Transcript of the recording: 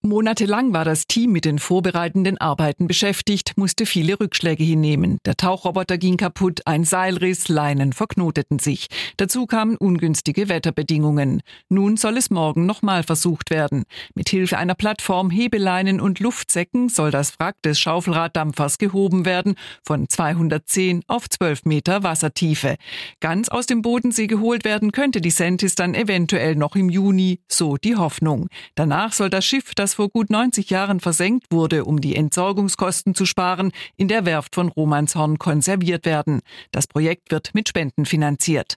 Monatelang war das Team mit den vorbereitenden Arbeiten beschäftigt, musste viele Rückschläge hinnehmen. Der Tauchroboter ging kaputt, ein Seil riss, Leinen verknoteten sich. Dazu kamen ungünstige Wetterbedingungen. Nun soll es morgen nochmal versucht werden. Mit Hilfe einer Plattform, Hebeleinen und Luftsäcken soll das Wrack des Schaufelraddampfers gehoben werden, von 210 auf 12 Meter Wassertiefe. Ganz aus dem Bodensee geholt werden könnte die Sentis dann eventuell noch im Juni, so die Hoffnung. Danach soll das Schiff, das vor gut 90 Jahren versenkt wurde, um die Entsorgungskosten zu sparen, in der Werft von Romanshorn konserviert werden. Das Projekt wird mit Spenden finanziert.